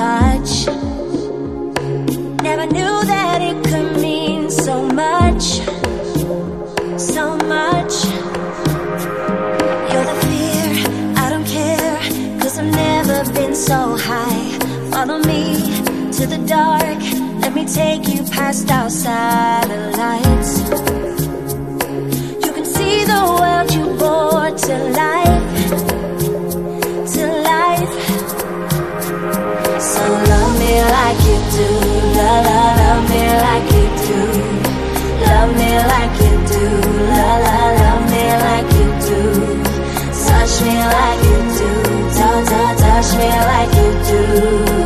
touch. Never knew that it could mean so much, so much. You're the fear, I don't care, 'cause I've never been so high. Follow me to the dark, let me take you past our satellites. You can see the world you brought to life, to life. So love me like you do, love me like you do. Love me like you do, love me like you do. Touch me like you do, touch me like you do.